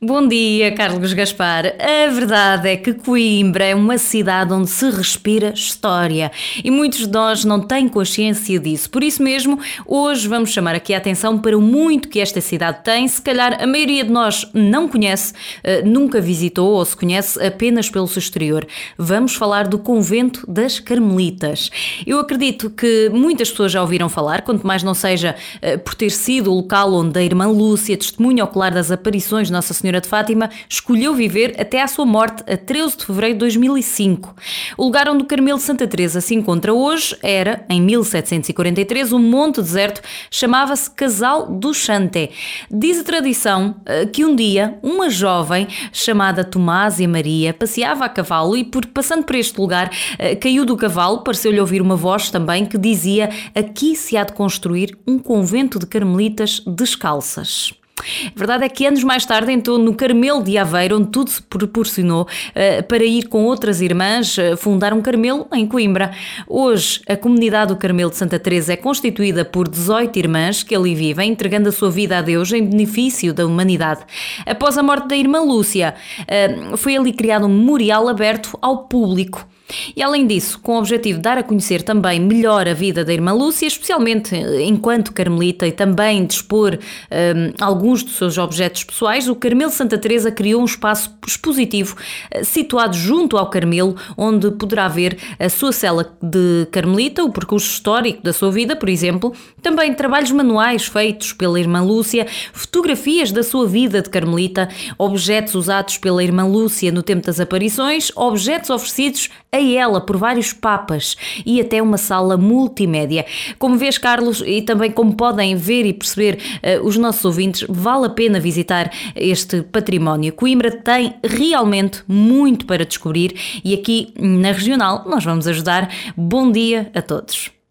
Bom dia, Carlos Gaspar. A verdade é que Coimbra é uma cidade onde se respira história e muitos de nós não têm consciência disso. Por isso mesmo, hoje vamos chamar aqui a atenção para o muito que esta cidade tem. Se calhar a maioria de nós não conhece, nunca visitou ou se conhece apenas pelo seu exterior. Vamos falar do Convento das Carmelitas. Eu acredito que muitas pessoas já ouviram falar, quanto mais não seja por ter sido o local onde a irmã Lúcia, testemunha ocular das aparições de Nossa Senhora de Fátima, escolheu viver até à sua morte a 13 de fevereiro de 2005. O lugar onde o Carmelo de Santa Teresa se encontra hoje era, em 1743, um monte deserto, chamava-se Casal do Chante. Diz a tradição que um dia uma jovem chamada Tomásia Maria passeava a cavalo e, passando por este lugar, caiu do cavalo, pareceu-lhe ouvir uma voz também que dizia: aqui se há de construir um convento de carmelitas descalças. A verdade é que anos mais tarde entrou no Carmelo de Aveiro, onde tudo se proporcionou para ir com outras irmãs fundar um Carmelo em Coimbra. Hoje, a comunidade do Carmelo de Santa Teresa é constituída por 18 irmãs que ali vivem, entregando a sua vida a Deus em benefício da humanidade. Após a morte da irmã Lúcia, foi ali criado um memorial aberto ao público. E além disso, com o objetivo de dar a conhecer também melhor a vida da irmã Lúcia, especialmente enquanto carmelita, e também de expor alguns dos seus objetos pessoais, o Carmelo de Santa Teresa criou um espaço expositivo situado junto ao Carmelo, onde poderá ver a sua cela de carmelita, o percurso histórico da sua vida, por exemplo, também trabalhos manuais feitos pela irmã Lúcia, fotografias da sua vida de carmelita, objetos usados pela irmã Lúcia no tempo das aparições, objetos oferecidos a ela por vários papas e até uma sala multimédia. Como vês, Carlos, e também como podem ver e perceber os nossos ouvintes, vale a pena visitar este património. Coimbra tem realmente muito para descobrir e aqui na Regional nós vamos ajudar. Bom dia a todos.